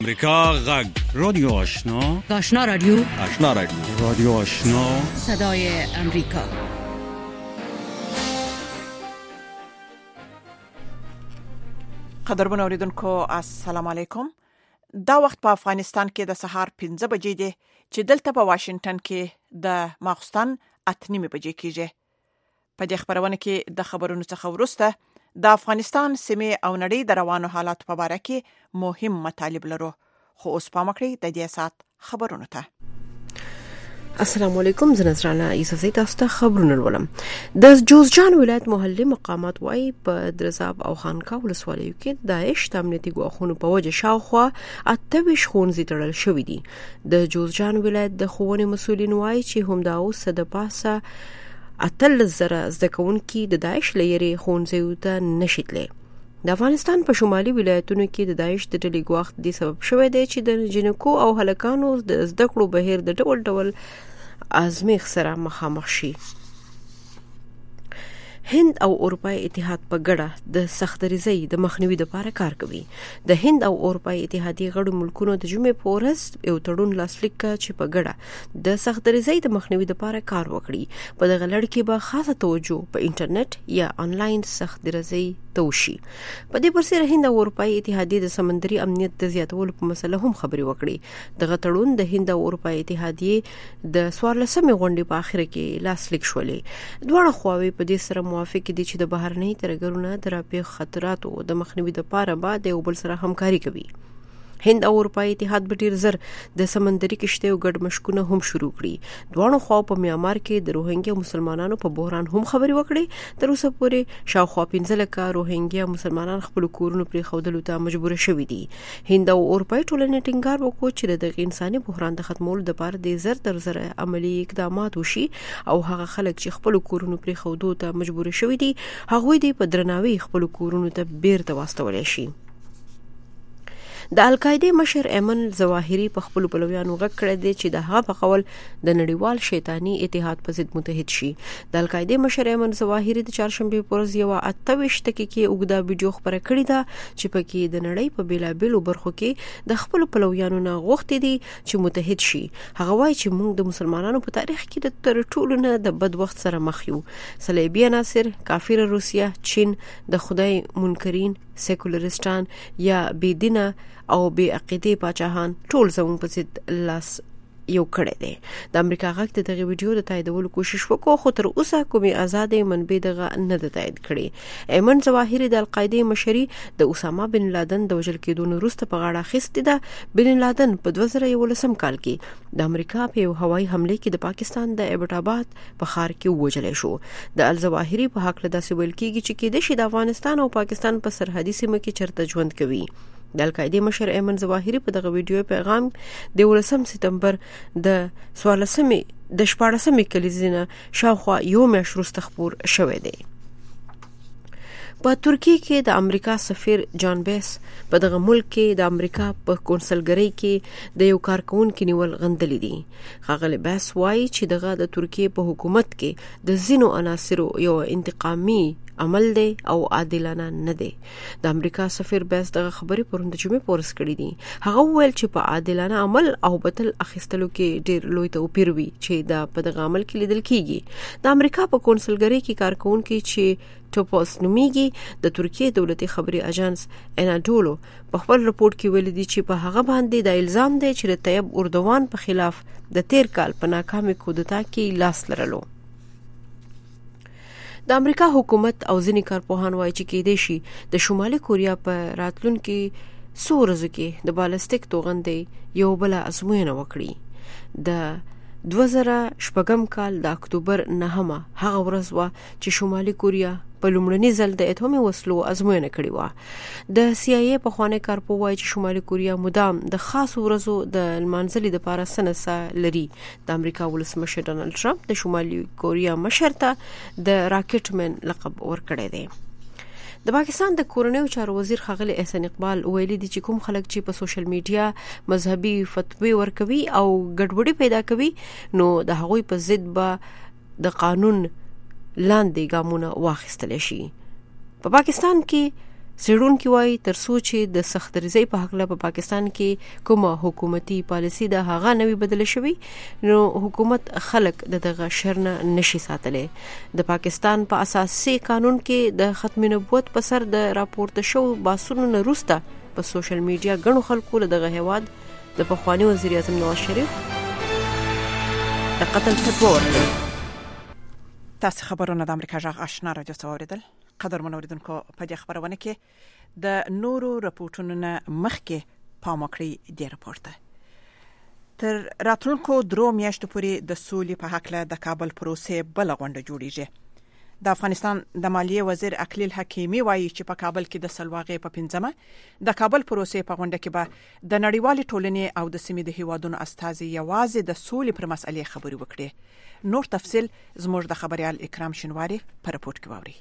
امریکا غږ رادیو آشنا رادیو رادیو آشنا صدای امریکا. قدرمن اوریدونکو السلام علیکم. دا وخت په افغانستان کې د سهار 5 بجې دی چې دلته په واشنگټن کې د ماخستن 8:30 بجې کېږي. په دې خبرونه کې د خبرونو څخه وروسته د افغانستان سیمه او نړۍ د روانو حالات په اړه کې مهم مطالب لرو. خو اوس پام وکړئ د دې سات خبرونو ته. السلام علیکم، زه نصرانه یوسفزۍ تاسو ته خبرونه ولرم. د جوزجان ولایت محلي مقامات وايي په درزاب او خانقاه ولسوالیو کې داعش د امنیتي ګواښونو په وجه شاوخوا 28 ښوونځي تړل شوي دي. د جوزجان ولایت د ښوونې مسؤلین وايي چې همدا اوس د پاسه 18,000 زده کوونکي د داعش له یېرې ښوونځیو ته نشي تللی. د افغانستان په شمالي ولایتونو کې د داعش د ډلې ګواښ د سبب شوی دی چې د جنکو او هلکانو د زده کړو بهیر د ډول ډول ازمیخ سره مخامخ شي. هند او اروپای اتحاد په ګډه د سختدریزۍ د مخنیوي لپاره کار کوي. د هند او اروپای اتحادیې غړو ملکونو د جمعې په ورځ یو تړون لاسلیک کړ چې په ګډه د سختدریزۍ د مخنیوي لپاره کار وکړي. په دغه لړ کې به خاصه توجه په انټرنیټ یا آنلاین سختدریزۍ ته وشي. په دې پرسره هند او اروپای اتحادیې د سمندري امنیت د زیاتولو په مسله هم خبرې وکړي. دغه تړون د هند او اروپای اتحادیې د 14مې غونډې په اخر کې لاسلیک شولې. دواړه خواوې په دې سره موافق دي چې د بهرنۍ ترګرونه د راپېښ خطراتو د مخنیوي لپاره به د یو بل سره همکاري کوي. هند او اروپای اتحاد به ډیر زر د سمندري کشتیو ګډ مشکونه هم شروع کړي. دواړو خواو په میانمار کې د روهینګیا مسلمانانو په بحران هم خبرې وکړي. تر اوسه پورې شاوخوا 15 لکه روهینګیا مسلمانان خپل کورونو پرېښودلو ته مجبور شوي دي. هند او اروپای ټولنې ټینګار وکړ چې د انساني بحران د ختمولو لپاره د زر تر زر عملی اقدامات وشي او هغه خلک چې خپل کورونو پرېښودو ته مجبور شوي دي هغوی دې په درناوي خپل کورونو ته بیرته واستولی شي. د القاعده مشر ایمن ظواهری په خپل پلویانو غږ کړی دی چې د هغه په قول د نړیوال شیطانی اتحاد په ضد متحد شي. د القاعده مشر ایمن ظواهری د چهارشنبه په ورځ یو 28 دقیقې اوږده ویډیو خبره کړې ده چې پکې د نړۍ په بیلابیلو برخو کې د خپل پلویانو نه غوښتي دي چې متحد شي. هغه وایي چې موږ د مسلمانانو په تاریخ کې د تر ټولو نه د بد وخت سره مخ یو. صلیبي عناصر، کافر روسیه، چین، د خدای منکرین، سیکولرستان یا بيدینه او بی عقیده پاچاهان ټول زمون په ضد لاس یو کړی دی. د امریکا غږ ته دغه ویډیو د تاییدولو کوشش وکړو خو تر اوسه کومې آزادې منبع دغه نه د تایید کړي. ایمن ظواهری د القاعده مشري د اسامه بن لادن د وژل کېدو وروسته په غاړه اخیستې ده. بن لادن په 2011 کال کې د امریکا په یو هوایي حمله کې د پاکستان د ایبټ آباد په ښار کې وژل شو. د الظواهری په حق له داسې ویل کېږي چې کېدای شي د افغانستان او پاکستان په سرحدي سیمه کې چرته ژوند کوي. د القاعده مشر ایمن ظواهری په دغه ویډیو پیغام د 19 سپتمبر د 14مې کلیزینه شاوخوا یو میاشت وروسته خپور شوی دی. په ترکیه کې د امریکا سفیر جان بیس په دغه ملک کې د امریکا په کونسلګرۍ کې د یو کارکونکو نیول غندلې دي. ښاغلی بیس وایي چې دغه د ترکیه په حکومت کې د ځینو عناصرو یو انتقامي عمل دی او عادلانه نه دی. د امریکا سفیر بیس دغه خبرې پرون د جمعې په ورځ کړې دي. هغه وویل چې په عادلانه عمل او بدل اخیستلو کې ډیر لوی توپیر وي چې په دغه عمل کې لیدل کیږي. د امریکا په کونسلګرۍ کې کارکونکو چې ټوپوس نومیږي د ترکیه دولتي خبري اژانس اناډولو په خپل رپورت کې ویل دي چې په هغه باندې د الزام دی چې د طیب اردوغان په خلاف د تیر کال په ناکامه کودتا کې لاس لرلو. د امریکا حکومت او ځینې کارپوهان وایي چې کېدای شي د شمالي کوریا په راتلونکي څو ورځو کې د بالستیک توغندۍ یو بل ازموینه وکړي. د 2006 کال د اکتوبر 9 هغه ورځ و چې شمالي کوریا په لومړني ځل د اټومي وسلو ازموینه کړې و. د CIA په خوانې کارپو وایي چې شمالي کوریا مدام د خاص ورځو د لمانځلې لپاره سنسه لري. د امریکا ولسمشر ډونالد ټرمپ د شمالي کوریا مشر ته د راکټ مین لقب ورکړی دی. د پاکستان د کورنیو چارو وزیر ښاغلی احسان اقبال ویلي دي چې کوم خلک چې په سوشل میډیا مذهبي فتوی ورکوي او ګډوډي پیدا کوي نو د هغوی په ضد به د قانون لاندې ګامونه واخیستل شي. په پاکستان کې سړونکو وايي ترڅو چې د سخترزۍ په حق له پاکستان کې کومه حکومتي پالیسي د هغه نوي بدل شوی نو حکومت خلک دغه شرنه نشي ساتلای. د پاکستان په اساسي قانون کې د ختم نبوت په سر د راپورته شو باسونو نه روسته په سوشل میډیا غنو خلکو دغه هواد د پخوانی وزیر اعظم نواز شریف د قتل فتوا ورکړه. تاسو خبرونه د امریکا جغ آشنا رادیو څوریدل. قدر منوریدونکو په دې خبرونه کې د نورو راپورټونو مخکې پام وکړئ د راپورته. تر راتلونکو 3 میاشتو پورې د سولې په حق له د کابل پروسې بل غونډه جوړیږي. د افغانستان د مالیې وزیر اکلیل حکیمی وایي چې په کابل کې د سلواغې په 5مه د کابل پروسې په غونډه کې به د نړیوال ټولنې او د سیمې د هیوادونو استازي یوازې د سولې پر مسلې خبرې وکړي. نور تفصیل زموږ د خبريال اکرام شنواری په رپورت کې ووري.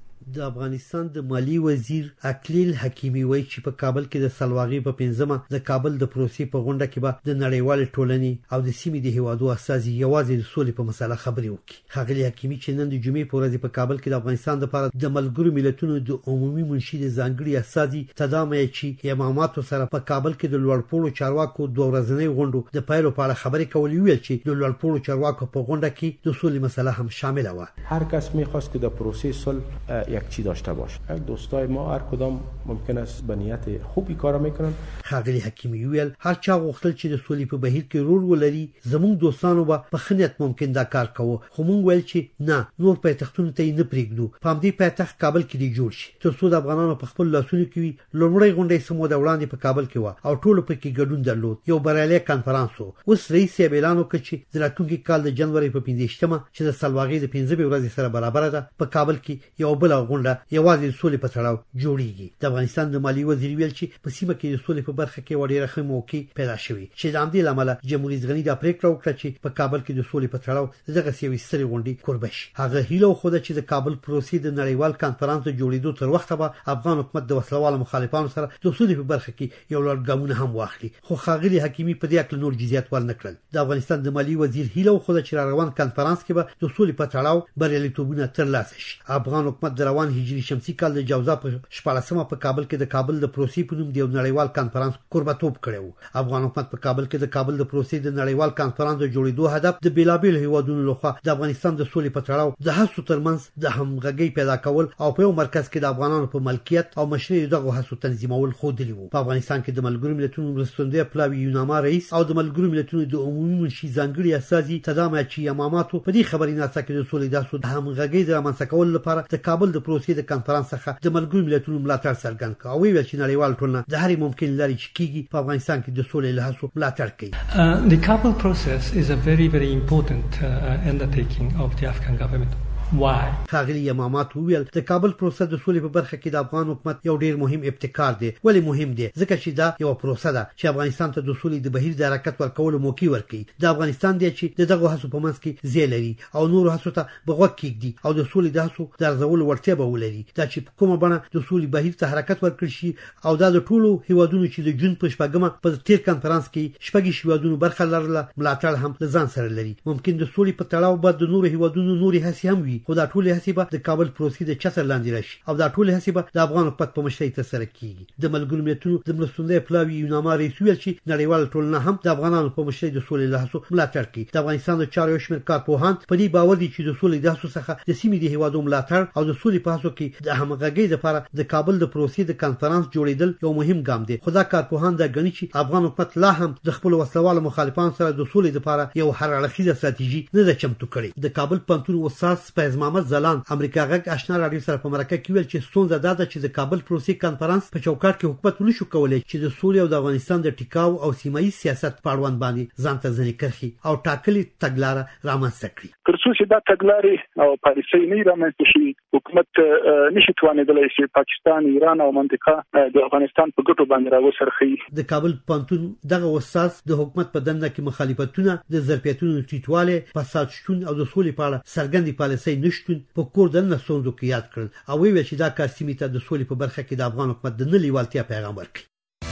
د افغانستان د مالی وزیر اکلیل حکیمی وایي چې په کابل کې د سلواغې په 5مه د کابل د پروسې په غونډه کې به د نړیوال ټولنې او د سیمې د هیوادو استازي یوازې د سولې په مسله خبرې وکړي. ښاغلي حکیمی چې نن د جمعې په ورځ په کابل کې د افغانستان لپاره د ملګرو ملتونو د عمومي منشي د ځانګړي استازي تدامه چې اماماتو سره په کابل کې د لوړپوړو چارواکو دوه ورځنۍ غونډو د پایلو په اړه خبرې کولې، ویل چې د لوړپوړو چارواکو په غونډه کې د سولې مسله هم شامل و. هر کس می‌خواست که در پروسه صلح یک چی داشته باشه. دوستای ما هر کدام ممکن است به نیت خوبی کار میکنن. ښاغلي حکیمی ویل هر چا غوښتل چې د سولې په بهیر کې رول ولري، زموږ دوستانو به په خنیت ممکن دا کار کوو، خو موږ ویل چې نه، نور پایتختونو ته نه پریږدو. په همدې پایتخت کابل کې دی جوړ شي ترڅو د افغانانو په خپل لاسونو کې وي. لومړی غونډه سمو د وړاندې په کابل کې و او ټول په کې ګډون درلود. یو بریالي کانفرنس و. اوس رئیس اعلان وکړ چې د راتلونکي کال د جنوري په 15مه چې د سلواغې د 15 ورځې سره برابر ده په کابل کې یو بل غونډه یوازې سولې په تړاو جوړیږي. د افغانستان د مالی وزیر ویل چې په سیمه کې د سولې په برخه کې وړي رخه موقع پیدا شوی چې د همدې لامل جمهوریت غنی د پریکړه وکړه چې په کابل کې د سولې په تړاو دغه سیوي ستري غونډې قربش. هغه هیله خو د چې د کابل پروسې د نړیوال کانفرنس جوړېدو تر وخته به افغان حکومت د وسلوالو مخالفانو سره د سولې په برخه کې یو لړ ګامونه هم واخلي. خو ښاغلي حکیمی په دې اړه نور جزئیات ورنکړل. د افغانستان د مالی وزیر هیله خو د چې روان کانفرنس کې به د سولې په تړاو بریالیتوبونه ترلاسه شي. افغان حکومت د روان هجري شمسي کال د جوزا په 14مه په کابل کې د کابل د پروسې په نوم د نړیوال کانفرنس قربتوب کړو. افغان حکومت په کابل کې د کابل د پروسې د نړیوال کانفرنس د جوړېدو هدف د بیلابیل هیوادونو لخوا د افغانستان د سولې په تړاو د هڅو ترمنځ د همغږي پیدا کول او په یو مرکز کې د افغانانو په ملکیت او مشرۍ دغه هڅو تنظیمول خودلی وو. په افغانستان کې د ملګرو ملتونو مرستندوی پلاوی یوناما رئیس او د ملګرو ملتونو د عمومي منشي ځانګړي استازي تدامه چې اماماتو په دې خبري ناسا کې د سولې د هڅو د همغږي د رامنځته کول لپاره د کابل د پروسې د کانفرنس څخه د ملګرو ملتونو ملاتړ څرګند کړ او ویل چې نړیوال ټولنه د هرې ممکن لارې چې کیږي په افغانستان کې د سولې له هڅو ملاتړ کوي. The Kabul process is a very important undertaking of the Afghan government. Why? ښاغلي امامات ویل د کابل پروسه د سولې په برخه کې د افغان حکومت یو ډیر مهم ابتکار دی. ولې مهم دی؟ ځکه چې دا یو پروسه ده چې افغانستان ته د سولې د بهیر د حرکت ورکولو موقع ورکړي. د افغانستان دی چې دغه هڅو په منځ کې ځای لري او نور هڅو ته بغوږ کېږدي او د سولې د هڅو د ارزولو وړتیا به ولري. دا چې په کومه بڼه د سولې بهیر ته حرکت ورکړي شي او دا د ټولو هیوادونو چې د جون په 14مه په تیر کانفرنس کې شپږ هیوادونو برخه لرله ملاتړ هم ځان سره لري. ممکن د سولې په تړاو به د نور هیوادونو نوري هڅې هم وي، خو دا ټول هڅې د کابل پروسې د چتر لاندې راشي او دا ټول هڅې به د افغان حکومت په مشرۍ ترسره کیږي. د ملګرو ملتونو د مرستندوی پلاوی یوناما رئیس ویل چې نړیوال ټولنه هم د افغانانو په مشرۍ د سولې له هڅو ملاتړ کوي. د افغانستان د چارو شمېر کارپوهان په دې باور دي چې د سولې د هڅو څخه د سیمې د هیوادو ملاتړ او د سولې په هڅو کې د همغږۍ لپاره د کابل د پروسې د کانفرنس جوړېدل یو مهم ګام دی. خو دا کارپوهان دا ګڼي چې افغان حکومت لا هم د خپل وسلوالو مخالفانو سره د سولې لپاره یو هر اړخیزه ستراتیژي نه ده چمتو کړې. د کابل پوهنتون استاد فیض محمد زلان امریکا غږ آشنا رادیو سره په مرکه کې ویل چې ستونزه دا ده چې د کابل پروسې کانفرنس په چوکاټ کې حکومت ونشو کولای چې د سولې او د افغانستان د ټیکاو او سیمایي سیاست په اړوند باندې ځان ته ځنې کرخي او ټاکلي تګلاره رامنځته کړي. ترڅو چې دا تګلارې او پالیسۍ نه رامنځته شي، حکومت نشي توانېدلی چې پاکستان، ایران او منطقه د افغانستان په ګټو باندې راوڅرخي. د کابل پوهنتون دغه استاد د حکومت په دنده کې مخالفتونه، د ظرفیتونو ټیټوالی، فساد شتون او د سولې په اړه څرګندې پالیسۍ نشتون په کور دننه ستونزو کې یاد کړل او ویل چې دا کار سیمې ته د سولې په برخه کې د افغان حکومت د نه لیوالتیا پیغام ورکړي.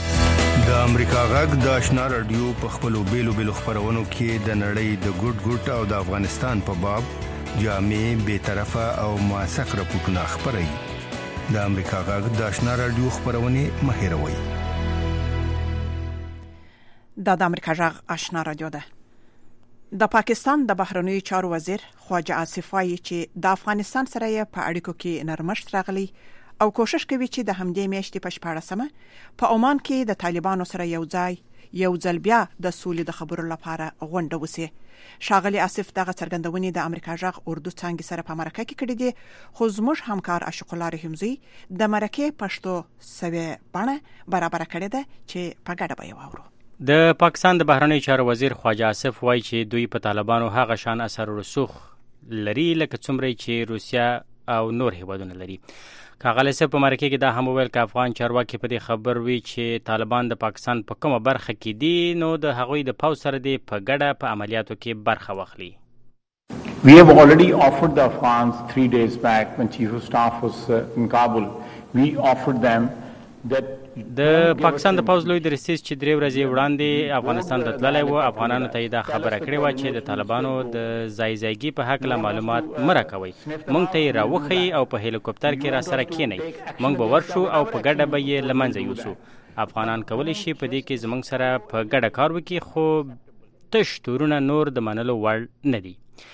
د امریکا غږ د آشنا رادیو په خپلو بیلو خبرونو کې د نړۍ د ګډ او د افغانستان په باب جامع، بیطرفه او موثق راپورټونه خپروي. د امریکا غږ د آشنا رادیو خبرونه مهیروي. د امریکا غږ آشنا رادیو ده. د پاکستان د بهرنیو چارو وزیر خواجه آصف وایي چې د افغانستان سره په اړیکو کې نرمښت راغلی او کوشش کوي چې د همدې میاشتې په 14مه په عمان کې د طالبانو سره یو ځل بیا د سولې د خبرو لپاره غونډه وسی. ښاغلي آصف دغه څرګندونې د امریکا غږ اردو څانګې سره په مرکه کې کړې دي، خو زموږ همکار اشق الله رحیمزی د مرکه پښتو سوي بڼه برابر کړې ده چې په ګډه به واورو. د پاکستان د بهرنیو چارو وزیر خواجه آصف وایي چې دوی په طالبانو هغه شان اثر رسوخ لري لکه څومره چې روسیا او نور هیوادونه لري. ښاغلي آصف په مرکه کې دا هم وویل چې افغان چارواکي په دې خبر وي چې طالبان د پاکستان په کومه برخه کې دي نو د هغوی د پوځ سره دي په ګډه په عملیاتو کې برخه واخلي. We have already offered the Afghans 3 days back when Chief of Staff was in Kabul. We offered them that د پاکستان د پوځ لوی درسیز چې 3 ورځې وړاندې افغانستان ته تللی و، افغانانو ته دا خبره کړې و چې د طالبانو د ځایځایګي په حق له معلومات مره کوي، موږ ته یې راوخی او په هلیکوپټر کې را سره کېنئ، موږ به ورشو او په ګډه به یې له منځه یوسو. افغانان کولی شي په دې کې زموږ سره په ګډه کار وکړي، خو تش تورونه نور د منلو وړ نه دي.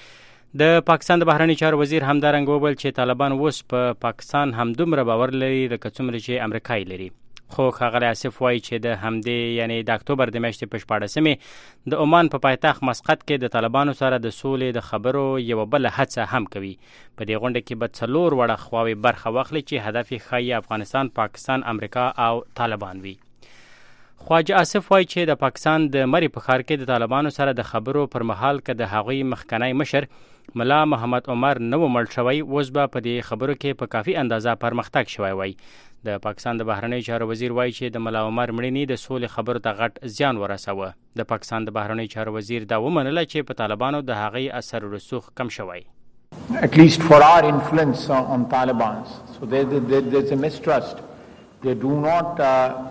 د پاکستان د بهرنیو چارو وزیر همدارنګه وویل چې طالبان اوس په پاکستان همدومره باور لري لکه څومره چې امریکا یې لري. خو ښاغلی آصف وایي چې د همدې یعنی د اکتوبر د میاشتې په 14مې د عمان په پایتخت مسقط کې د طالبانو سره د سولې د خبرو یوه بله هڅه هم کوي. په دې غونډه کې به 4 وړه خواوې برخه واخلي چې هدف یې ښایي افغانستان، پاکستان، امریکا او طالبان وي. خواجه آصف وایي چې د پاکستان د مري په ښار کې د طالبانو سره د خبرو پر مهال که د هغوی مخکنی مشر ملا محمد عمر نه و مړ شوی، اوس به په دې خبرو کې په کافي اندازه پرمختګ شوی وای. د پاکستان د بهرنیو چارو وزیر وایي چې د ملا عمر مړینې د سولې خبرو ته غټ زیان ورسوه. د پاکستان د بهرنیو چارو وزیر دا ومنله چې په طالبانو د هغوی اثر رسوخ کم شوی. At least for our influence on Taliban, so there's a mistrust. They do not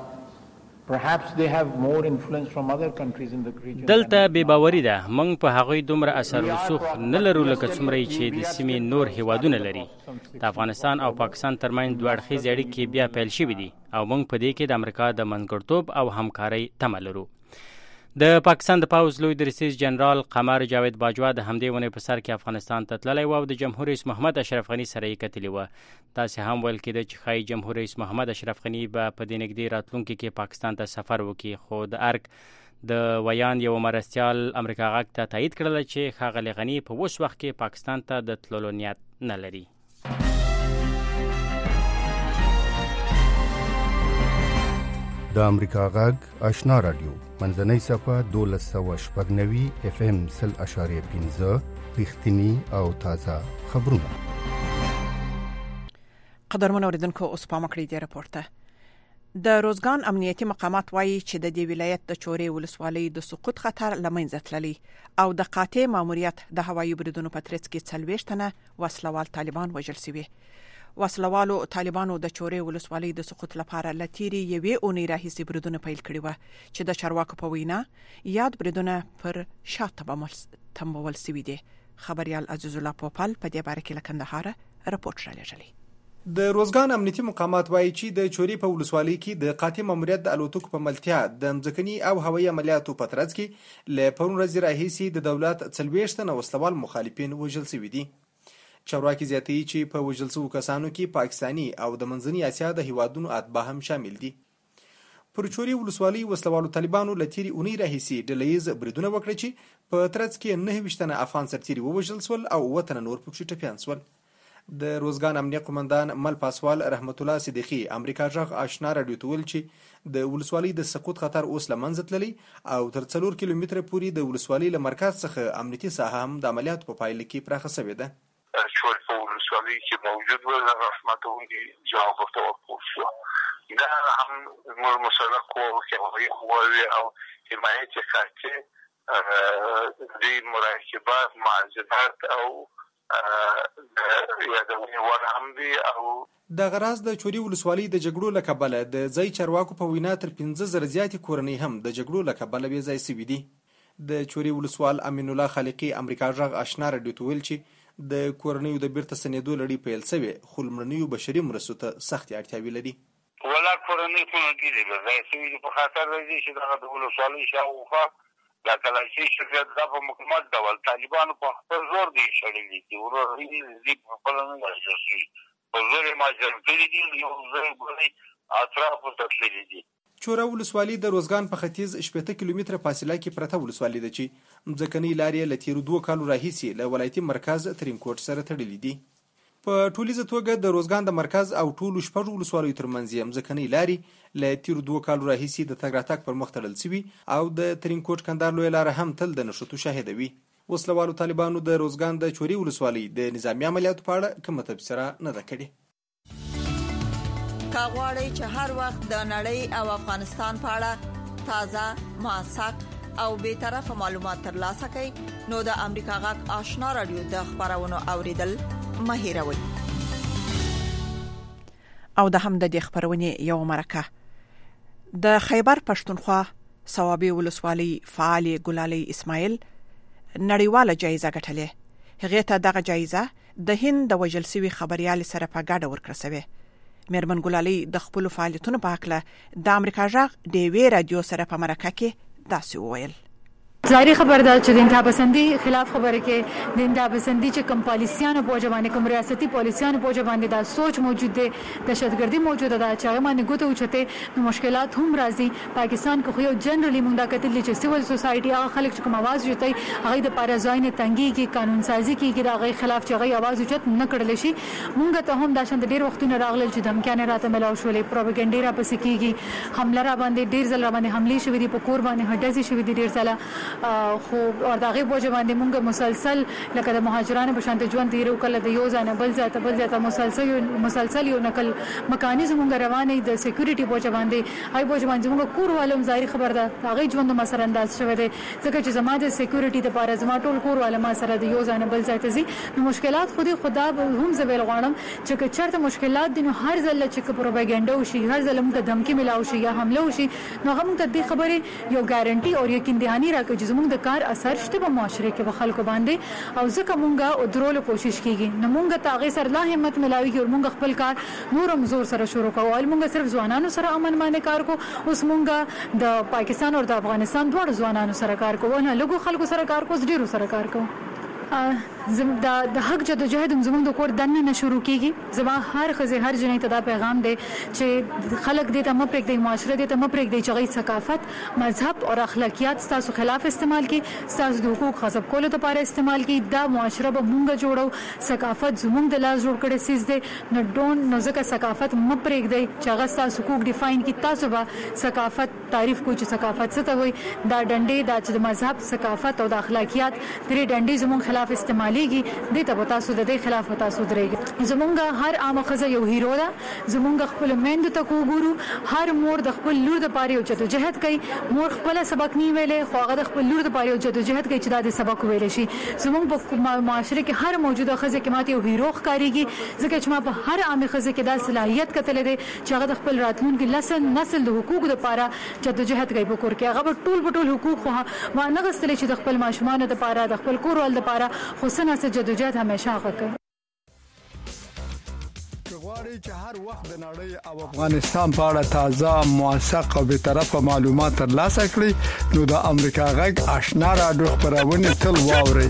perhaps they have more influence from other countries in the region. دلته بې باوري ده، موږ په هغوی دومره اثر رسوخ نه لرو لکه څومره چې د سیمې نور هیوادونه لري. د افغانستان او پاکستان ترمنځ دوه اړخیزې اړیکې بیا پیل شوي دي او موږ په دې کې د امریکا د منځګړیتوب او همکارۍ تمه لرو. د پاکستان د پوځ لوی درسیز جنرال قمر جاوید باجوا د همدې ونې په سر کې افغانستان ته تللی و او د جمهور رئیس محمد اشرف غني سره یې کتلي وه. داسې هم ویل کېده چې ښایي جمهور رئیس محمد اشرف غني به په دې نږدې راتلونکي کې پاکستان ته سفر وکړي، خو د ارګ د ویان یو مرستیال امریکا غږ ته تایید کړله چې ښاغلی غني په اوس وخت کې پاکستان ته د تللو نیت نه لري. د امریکا غږ آشنا رادیو منځنۍ صفحه 1290 FM 0.5 رښتینی او تازه خبرونه. قدرمن اوریدونکو، اوس په مکړې دی راپورته. د روزګان امنیتي مقامات وایي چې د دې ولایت د چورې ولسوالۍ د سقوط خطر لمنځه تللی او د قاطع ماموریت د هوایي بریدونو په ترڅ کې 40 تنه وسلوال طالبان وژل شوي. وسلوالو طالبانو د چورې ولسوالۍ د سقوط لپاره لتيري یوې اونۍ راهیسې بریدونه پیل کړي و چې د چارواکو په وینا یاد بریدونه پر شاته تمول شوي دي. خبريال عزیز الله پوپل په دې باره کې له کندهار راپورټ را لېږلی. د روزګان امنیتي مقامات وایي چې د چورې په ولسوالۍ کې د قاطع ماموریت د الوتکو په ملتیا د مځکني او هوایي عملیاتو په ترڅ کې له پرون ورځې راهیسې د دولت 40 تنه وسلوال مخالفین وژل شوي دي. چارواکي زیاتوي چې په وژل شوو کسانو کې پاکستاني او د منځنۍ اسیا د هیوادونو اتباع هم شامل دي. پر چورې ولسوالۍ وسلوالو طالبانو له تیرې اونۍ راهیسې ډلهییز بریدونه وکړه چې په ترڅ کې 29 تنه افغان سرتیري ووژل شول او 7 تنه نور پکې ټپیان شول. د روزګان امنیه قومندان مل پاسوال رحمت الله صدیقي امریکا غږ آشنا رادیو ته ویل چې د ولسوالۍ د سقوط خطر اوس له منځه تللی او تر 4 کیلومتره پورې د ولسوالۍ له مرکز څخه امنیتي ساحه هم د عملیاتو په پایله کې پراخه شوې ده. چورې په ولسوالۍ کې موجود و د رحمتونکي جواب ورته ورکړل شو. دا هم زموږ مسلک قواو کې هوایي قواوې او حمایت قاطع د مراقبات معذبات او یادونې وړ هم دي. او د غراز د چورې ولسوالۍ د جګړو له کبله د ځای چارواکو په وینا تر 15,000 زیاتې کورنۍ هم د جګړو له کبله بې ځای شوي دي. د چورې ولسوال امین الله خالقي امریکا غږ آشنا رادیو ته ویل چې د کورنیو د بیرته ستنېدو لړۍ پیل شوې خو لومړنیو بشري مرستو ته سختې اړتیاوې لري. ولا کورنۍ خونګي دي ځای سوي په خاطر راځي چې دغه د ولسوالۍ شاوخوا دا کلاشي شرکت د په مکمل ډول طالبانو په خپل زور دي شړلي دي ورته دي په خپل نه راځي په زور ما ځل دي یو ځای ګوري اطراف ته تللي دي. چوره ولسوالۍ د روزګان په ختیځ 18 کیلومتره فاصله کې پرته ولسوالۍ ده چې ځمکنۍ لارې له تیرو 2 کالو راهیسې له ولایتي مرکز ترینکوټ سره تړلې دي. په ټولیزه توګه د روزګان د مرکز او ټولو شپږ ولسوالیو ترمنځ یې ځمکنۍ لارې له تیرو 2 کالو راهیسې د تګ راتګ پر مخ تړل شوي او د ترینکوټ کندهار لویه لاره هم تل د نښتو شاهده وي. وسلوالو طالبانو د روزګان د چوري ولسوالۍ د نظامي عملیاتو په اړه کومه تبصره نه ده کړې. کاغوري چې هر وخت د نړۍ او افغانستان په اړه تازه موثق او به طرفه معلومات ترلاسه کړئ نو د امریکا غږ آشنا رادیو د خبرونو اوریدل مه هېروئ. او د هم د خبرونې یو مرکه د خیبر پښتونخوا صوابي ولسوالۍ فعال ګلالي اسماعیل نړیواله جایزه ګټلې. هغه ته دغه جایزه د هند د وجل سوي خبريال سره په ګډه ورکړه شوې. مېرمن ګلالي د خپل فعالیتونو په اړه د امریکا غږ د وی رادیو سره په مرکه کې داسې وویل. ظاهري خبردار چې د انتخاب پسندي خلاف خبره کې د انتخاب پسندي چې کم پالیسیانو په ځوانه کوم ریاستي پالیسیانو په ځوانه دا سوچ موجود دی دهشتګردي موجوده ده چې هغه باندې ګوته اوچته نو مشکلات هم راځي. پاکستان کې خو یو جنرالي موږ دا کتل چې سیول سوسایټي هغه خلک چې کوم आवाज جوړي هغه د پارازاین تنګي کې قانون سازي کې د هغه خلاف چې هغه आवाज اوچت نه کړل شي. موږ ته هم دا شند ډیر وختونه راغلل چې دمکانه راته ملاو شولې پروپاګاندا را پسې کیږي حمله را باندې ډیر ځل را باندې حمله شوې دي په کور باندې هډزي شوې دي ډیر ځله خو او دغه بوجه باندې مونږ مسلسل لکه د مهاجرانو په شانت ژوند تیرو کله د یو ځای نه بل ځای ته مسلسل یو نقل مکانیزم مونږ روانه د سکیورټي بوجه باندې هاي بوجه باندې مونږ کور والم ظاهري خبر ده هغه ژوند ما سره انداز شوی دی ځکه چې زما د سکیورټي د پاره زما ټول کور والم ما سره د یو ځای نه بل ځای ته زی نو مشکلات خدا هم زویل غواړم چې چرته مشکلات دي نو هر ځل چې پروپاګاندا وشي هر ځل مونږ دمکی ملاو شي یا حمله وشي نو هغه مونږ ته د خبره یو ګارانټي او یقین دهانی راکړي چې زموږ د کار اثر شته په معاشره کې په خلکو باندې او ځکه مونږه او درولو کوشش کیږي نو مونږ ته هغه سره لا همت ملاوي او مونږ خپل کار نورم زور سره شروع کوو مونږ صرف ځوانانو سره امن باندې کار کو اوس مونږه د پاکستان او د افغانستان دوه ځوانانو سره کار کوو نه لګو خلکو سره کار کوو ډیرو سره کار کوو د حق جدوجہد زموږ د کور دنه نه شروع کیږي زما هر خزه هر جنې ته دا پیغام دی چې خلک دې ته مپرګ دی معاشره دې ته مپرګ دی چې غي ثقافت مذهب او اخلاقیات تاسو خلاف استعمال کی تاسو د حقوق غصب کولو لپاره استعمال کی دا معاشره به مونږ جوړو ثقافت زموږ د لاس جوړ کړي سیس دی نو ډون نو ځکه ثقافت مپرګ دی چې هغه تاسو حقوق ډیفاین کی تاسو به ثقافت تعریف کوی چې ثقافت څه ته وي دا ډنډې دا چې د مذهب ثقافت او د اخلاقیات درې ډنډې زموږ خلاف استعمال دې ته تاسو د دې خلاف تاسو درېږي زمونږ هر عام خزه یو هیرو ده زمونږ خپل مند ته کوګورو هر مور د خپل لور د پاره او جدوجہد کوي مور خپل سبق نه ویلې خو هغه د خپل لور د پاره او جدوجہد کوي چې دا سبق ویل شي زمونږ په معاشره کې هر موجوده خزه کې ماته یو هیرو ښکاریږي ځکه چې ما په هر عام خزه کې دا صلاحیت کتل دي چې هغه د خپل راتلونکي نسل د حقوق لپاره جدوجہد کوي په کور کې هغه ټول حقوق ما نه غوښتل چې د خپل ماشومان لپاره د خپل کور ول لپاره خو سره جدوجہد همیشه وکړي غواړي چې هر وخت د نړۍ او افغانستان په اړه تازه موثق او به طرفه معلومات ترلاسه کړئ نو د امریکا غږ آشنا رادیو خبرونه تل واورئ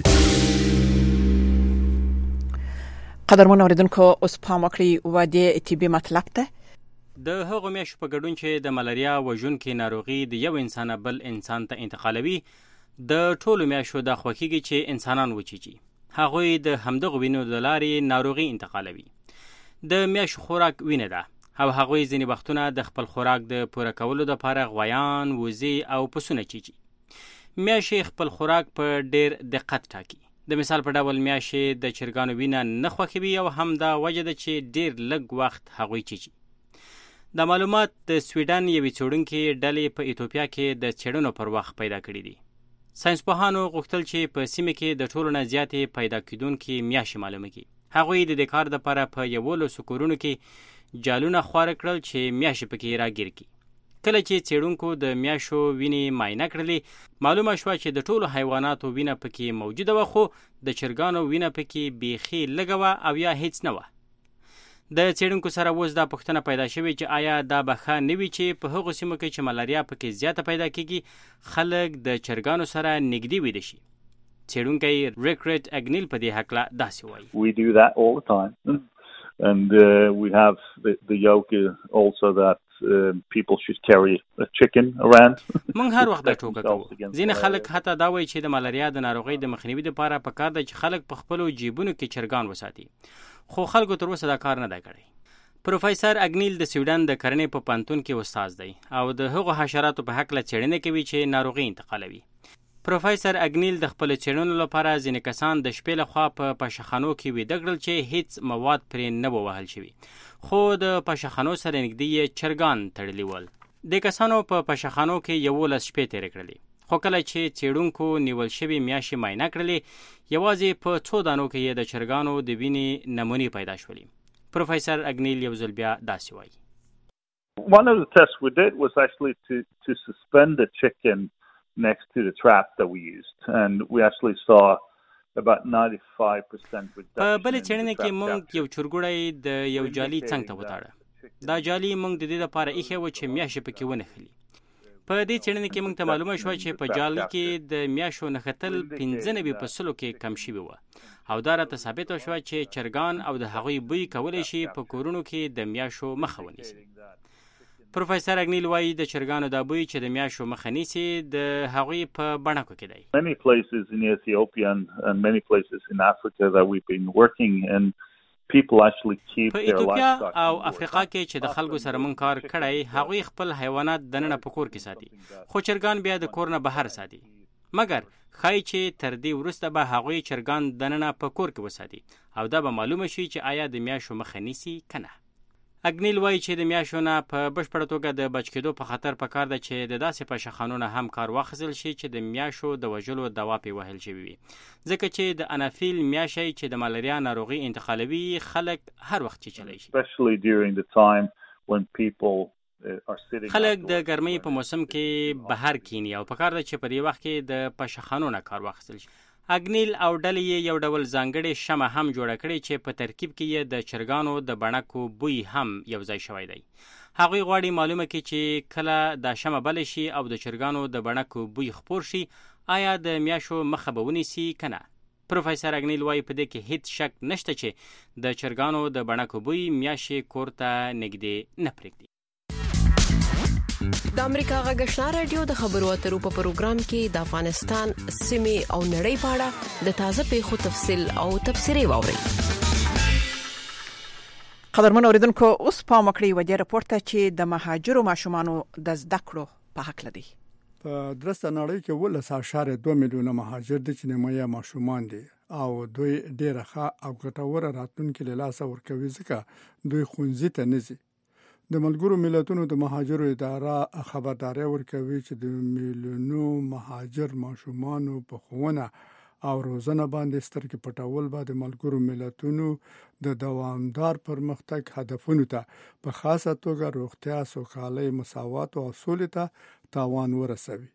قدرمن اوریدونکو اوس پام وکړئ و دې طبي مطلب ته د هغو میاشو په ګډون چې د ملاریا وژونکې ناروغي د یو انسان بل انسان ته انتقالوي د ټولو میاشو د خوخیږي چې انسانان وچیږي هغوی د همدغه وینو د لارې ناروغي انتقالوي د میاشو خوراک وینه ده او هغوی ځینې وختونه د خپل خوراک د پوره کولو لپاره غویان وزې او پسونه چیچي میاشې خپل خوراک په ډیر دقت ټاکي د مثال په ډول میاشې د چرګانو وینه نه خوښوي او هم دا وجه ده چې ډیر لږ وخت هغوی چیچي د معلومات د سویډن یوې څېړونکې ډلې په ایتوپیا کې د څېړنو پر وخت پیدا کړي دي ساينسپوهانو غوښتل چې په سیمه کې د ټولو نه زیاتې پیدا کیدونکې میاشې معلومه کړي هغوی د دې کار لپاره په 11 کورونو کې جالونه خواره کړل چې میاشې پکې راګیر کړي کله چې څېړونکو د میاشو وینې معاینه کړلې معلومه شوه چې د ټولو حیواناتو وینه پکې موجوده وه، خو د چرګانو وینه پکې بیخي لږه وه او یا هیڅ نه وه. د څېړونکو سره اوس دا پوښتنه پیدا شوې چې آیا دا به ښه نه وي چې په هغو سیمو کې چې ملاریا پکې زیاته پیدا کېږي خلک د چرګانو سره نږدې ویده شي. څېړونکی ریکرټ اګنیل په دې هکله داسې وایي. We do that all the time. And we have the yoke also that people should carry a chicken around. موږ هر وخت دا ټوکه کوو. ځینې خلک حتی دا وایي چې د ملاریا د ناروغۍ د مخنیوي لپاره پکار ده چې خلک په خپلو جیبونو کې چرګان وساتي، خو خلکو تر اوسه دا کار نه دی کړی. پروفیسر اګنیل د سویډن د کرنې په پوهنتون کې استاد دی او د هغو حشراتو په هکله څېړنه کوي چې ناروغي انتقالوي. پروفیسر اګنیل د خپل څېړنو لپاره ځینې کسان د شپې لخوا په پاشخانو کې ویده کړل چې هیڅ مواد پرې نه ووهل شوي، خو د پاشخانو سره نږدې یې چرګان تړلي ول. د کسانو په پاشخانو کې 11 شپې تېرې کړلې، خو کله چې څېړونکو نیول شوي میاشې معاینه کړلې یوازې په څو دانو کې یې د چرګانو د وینې نمونې پیدا شولې. پروفیسر اګنیل یو ځل بیا داسې وایي. One of the tests we did was actually to suspend the chicken next to the trap that we used, and we actually saw about 95% reduction. په بل څېړنه کې موږ یو چرګوړی د یو جالي څنګ ته وتاړه. دا جالي موږ د دې لپاره ایښی و چې میاشې پکې ونښلي. په دې څېړنه کې موږ ته معلومه شوه چې په جالي کې د میاشو نښتل 95% کې کم شوي وه، او دا راته ثابته شوه چې چرګان او د هغوی بوی کولی شي په کورونو کې د میاشو مخه ونیسي. پروفیسر اګنیل وایي د چرګانو دا بوی چې د میاشو مخه نیسي د هغوی په بڼکو کې دی. Many places in Ethiopia and many places in Africa that we've been working in, people actually keep their livestock. په ایتوپیا او افریقا کې چې د خلکو سره مونږ کار کړی هغوی خپل حیوانات دننه په کور کې ساتي، خو چرګان بیا د کور نه بهر ساتي. مګر ښایي چې تر دې وروسته به هغوی چرګان دننه په کور کې وساتي او دا به معلومه شي چې آیا د میاشو مخه نیسي که نه. اګنیل وایي چې د میاشو نه په بشپړه توګه د بچ کېدو په خطر پکار ده چې د داسې پاشخانو نه هم کار واخیستل شي چې د میاشو د وژلو دوا پې وهل شوي وي، ځکه چې د انافیل میاشی چې د ملاریا ناروغي انتقالوي خلک هر وخت چیچلی شي. خلک د ګرمۍ په موسم کې بهر کینی او پکار ده چې په دې وخت کې د پاشخانو نه کار واخیستل شي. اګنیل او ډلې یې یو ډول ځانګړې شمع هم جوړه کړې چې په ترکیب کې یې د چرګانو د بڼکو بوی هم یو ځای شوی دی. هغوی غواړي معلومه کړي چې کله دا شمع بله شي او د چرګانو د بڼکو بوی خپور شي آیا د میاشو مخه به ونیسي که نه. پروفیسر اګنیل وایي په دې کې هیڅ شک نشته چې د چرګانو د بڼکو بوی میاشې کور ته نږدې نه پرېږدي. د امریکا غږ آشنا رادیو د خبرو اترو په پروګرام کې د افغانستان سیمې او نړۍ په اړه د تازه پیښو تفصیل او تبصرې واورئ. قدرمن اوریدونکو اوس پام وکړئ و دې راپور ته چې د مهاجرو ماشومانو د زده کړو په حق لدی. په درسته نړۍ کې 1.2 میلیونه مهاجر دي چې نیمه ماشومان دي او دوی ډېره ښه او ګټوره راتلونکې له لاسه ورکوي ځکه دوی ښوونځي ته نه ځي. د ملګرو ملتونو د مهاجرو اداره خبرداري ورکوي چې د میلیونو مهاجر ماشومانو په ښوونه او روزنه باندې سترګې پټول به د ملګرو ملتونو د دوامدار پرمختګ هدفونو ته په خاصه توګه روغتیا، سوکالۍ، مساوات او سولې ته تاوان ورسوي.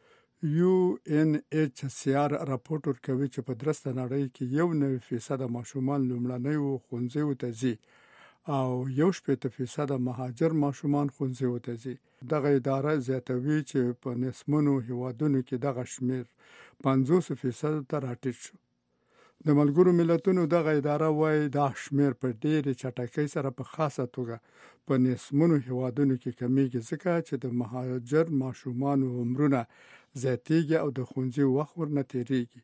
UNHCR راپور ورکوي چې په درسته نړۍ کې 9% ماشومان لومړنیو ښوونځیو ته ځي او 1% مهاجر ماشومان ښوونځیو ته ځي. دغه اداره زیاتوي چې په نسبونو هیوادونو کې دغه شمیر 50% ته راټیټ شو. د ملګرو ملتونو دغه اداره وايي دا شمیر په ډېرې چټکۍ سره په خاصه توګه په نسبونو هیوادونو کې کمیږي ځکه چې د مهاجر ماشومانو عمرونه زیاتېږي او د ښوونځي وخت ورنه تېرېږي.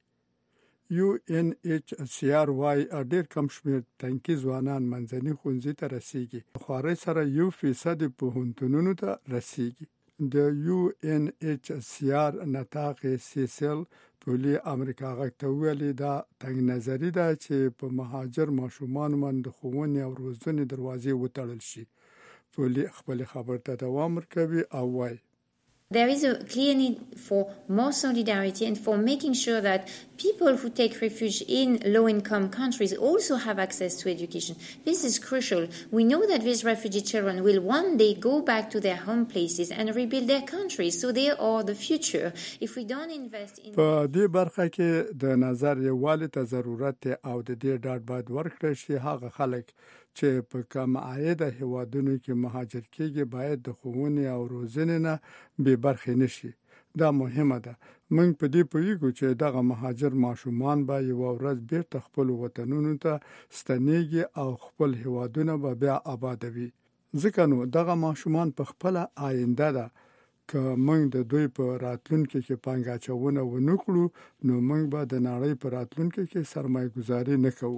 UNHCR وايي ډېر کم شمیر تنکي ځوانان منځني ښوونځي ته رسیږي، خوارۍ سره 1% پوهنتونونو ته رسیږي. د UNHCR نتاغ سیسل ټولي امریکا غږ ته ویلي دا تنګ نظري ده چې په مهاجر ماشومان باندې ښوونې او روزنې دروازې وتړل شي. ټولي خپل خبر ته دوام ورکوي او وايي There is a clear need for more solidarity and for making sure that people who take refuge in low-income countries also have access to education. This is crucial. We know that these refugee children will one day go back to their home places and rebuild their countries, so they are the future. If we don't invest in... په دې برخه کې د نظر یووالي ته ضرورت او د دې ډاډ باید ورکړل شي هغه خلک چې په کم عایده هیوادونو کې مهاجر کېږي باید د ښوونې او روزنې نه بې برخې نشي. دا مهمه ده. موږ په دې پوهیږو چې دغه مهاجر ماشومان به یوه ورځ بیرته خپلو وطنونو ته ستنېږي او خپل هیوادونه به بیا آبادوي. ځکه نو دغه ماشومان په خپله آینده ده. که موږ د دوی په راتلونکي کې پانګه اچونه ونه کړو نو موږ به د نړۍ په راتلونکي کې سرمایه ګزاري نه کوو.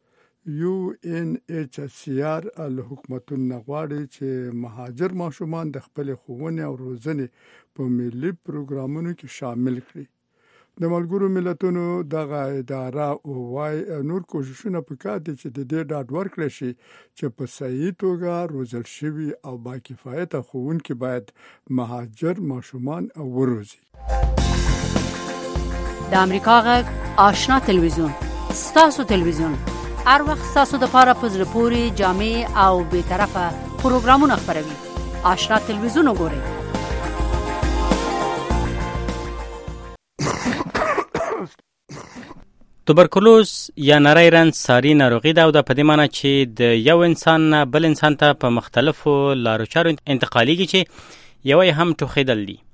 UNHCR له حکومتونو نه غواړي چې مهاجر ماشومان د خپل ښوونې او روزنې په ملي پروګرامونو کې شامل کړي. د ملګرو ملتونو دغه اداره وايي نور کوششونه پکار دي چې د دې ډاډ ورکړي شي چې په صحیح توګه روزل شوي او باکفایته ښوونکي باید مهاجر ماشومان وروزي. د امریکا غږ آشنا تلویزیون ستاسو تلویزیون هر وخت ستاسو د پاره په زړه پورې جامع او بې طرفه پروګرامونه خپروي. آشنا تلویزیون وګورئ. توبرکلوز یا نری رنځ ساري ناروغي ده او د په دې معنی چې د یو انسان نه بل انسان ته په مختلفو لارو چارو انتقالیږي چې یو یې هم ټوخېدل دي.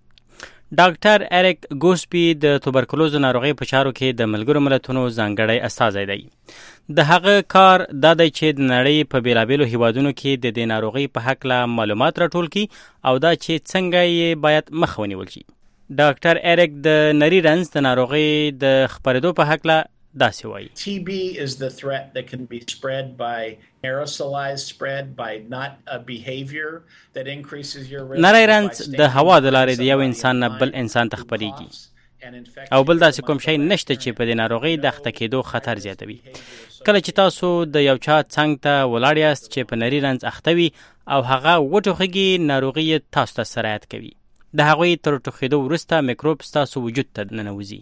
ډاکټر اریک ګوسپي د توبرکلوز ناروغي په چارو کې د ملګرو ملتونو ځانګړی استازی دی. د هغه کار دا دی چې د نړۍ په بیلابیلو هیوادونو کې د دې ناروغي په هکله معلومات راټول کړي او دا چې څنګه یې باید مخه ونیول شي. ډاکټر اریک د نری رنځ د ناروغي د خپرېدو په هکله داسې وایي. TB is the threat that can be spread by aerosolized spread by not a behavior that increases your risk. نری رنځ د هوا د لارې د یو انسان نه بل انسان ته خپرېږي او بل داسې کوم شی نشته چې په دې ناروغي د اخته کېدو خطر زیاتوي. کله چې تاسو د یو چا څنګ ته ولاړ یاست چې په نری رنځ اخته وي او هغه وټوخېږي ناروغي تاسو ته سرایت کوي. د هغوی تر ټوخېدو وروسته میکروب ستاسو وجود ته ننوځي.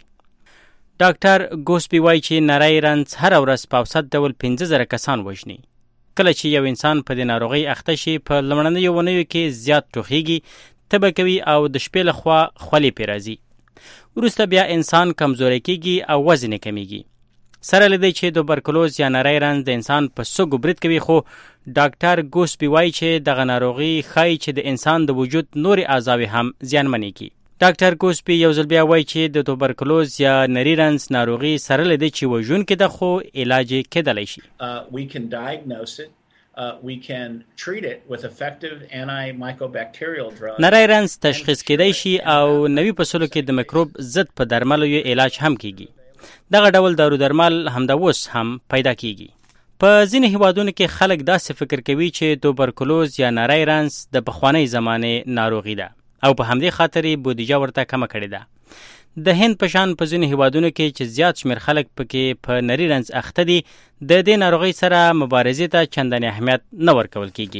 ډاکټر ګوسپي وایي چې نری رنځ هره ورځ په اوسط ډول 15,000 کسان وژني. کله چې یو انسان په دې ناروغۍ اخته شي په لومړنیو اونیو کې زیات ټوخېږي، تبه کوي او د شپې لخوا خولې پرې راځي. وروسته بیا انسان کمزوری کېږي او وزن یې کمیږي. سره له دې چې توبرکلوز یا نری رنځ د انسان په سږو برید کوي، خو ډاکټر ګوسپي وایي چې دغه ناروغي ښایي چې د انسان د وجود نورې اعضاوې هم زیانمنې کړي. ډاکټر ګوسپي یو ځل بیا وایي چې د توبرکلوز یا نری رنځ ناروغي سره له دې چې وژونکې ده خو علاج یې کېدلی شي. We can diagnose it. We can treat it with effective antimicrobial drugs. نری رنځ تشخیص کېدی شي او نوي فصلو کې د میکروب ضد په درملو یې علاج هم کېږي. دغه ډول دارو درمل همدا اوس هم پیدا کېږي. په ځینې هیوادونو کې خلک داسې فکر کوي چې توبرکلوز یا نری رنځ د پخوانۍ زمانې ناروغي ده او په همدې خاطر بودیجه ورته کمه کړې ده. د هند په شان په ځینو هیوادونو کې چې زیات شمېر خلک پکې په نری رنځ اخته دي، د دې ناروغۍ سره مبارزې ته چندانې اهمیت نه ورکول کېږي.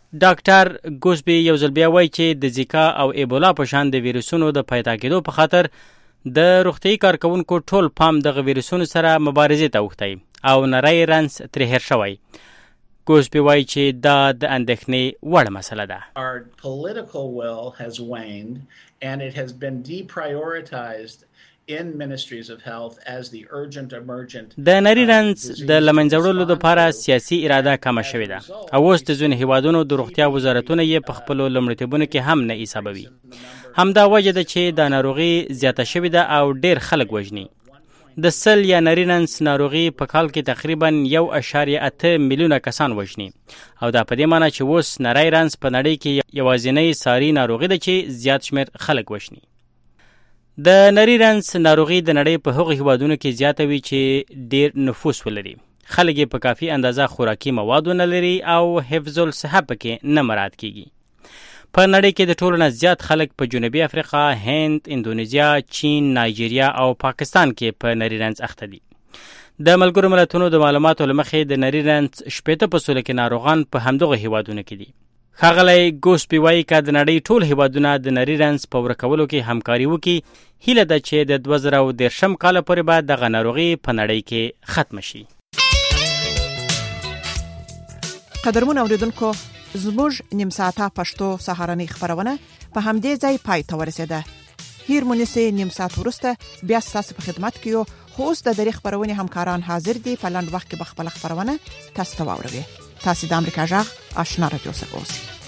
ډاکټر ګوسبي یو ځل بیا وایي چې د زیکا او ایبولا په شان د ویروسونو د پیدا کېدو په خاطر د روغتیایي کارکوونکو ټول پام دغه ویروسونو سره مبارزې ته اوښتی او نری رنځ ترې هېر شوی. ګوسبي وایي چې دا د اندېښنې وړ مسله ده. Our political will has waned and it has been deprioritized in ministries of health as the urgent emergent. د نری رنځ د لمنځه وړلو لپاره سیاسي اراده کمه شوې ده او اوس د ځینو هیوادونو د روغتیا وزارتونه یې په خپلو لومړیتوبونو کې هم نه حسابوي. همدا وجه ده چې دا ناروغي زیاته شوې ده او ډېر خلک وژني. د سل یا نری رنځ ناروغي په کال کې تقریبا 1.8 میلیونه کسان وژني او دا په دې معنی چې اوس نری رنځ په نړۍ کې یوازینۍ ساري ناروغي ده چې زیات شمېر خلک وژني. د نری رنځ ناروغي د نړۍ په هغو هیوادونو کې زیاته وي چې ډېر نفوس ولري، خلک یې په کافي اندازه خوراکي مواد ونه لري او حفظ الصحه پکې نه مراعات کیږي. په نړۍ کې د ټولو نه زیات خلک په جنوبي افریقا، هند، اندونیزیا، چین، نایجیریا او پاکستان کې په نری رنځ اخته دي. د ملګرو ملتونو د معلوماتو له مخې د نری رنځ 80% کې ناروغان په همدغه هیوادونو کې دي. ښاغلی ګوسپي وایي که د نړۍ ټول هیوادونه د نري رنځ په ورکولو کې همکاري وکړي، هیله ده چې د 2013 کال پورې به دغه ناروغي په نړۍ کې ختم شي. قدرمن اوریدونکو، زموږ نیم ساعته پښتو سهارنۍ خبرونه په همدې ځای پای ته ورسېده. هیر مونږه نیم ساعت وروسته بیا ستاسو په خدمت کې یو، خو اوس د درې خبرونه همکاران حاضر دي. په لاند وخت کې به خپل خبرونه تاسو ته واوروي. تاسو د امریکا جغ آشنا رادیو څخه اوسئ.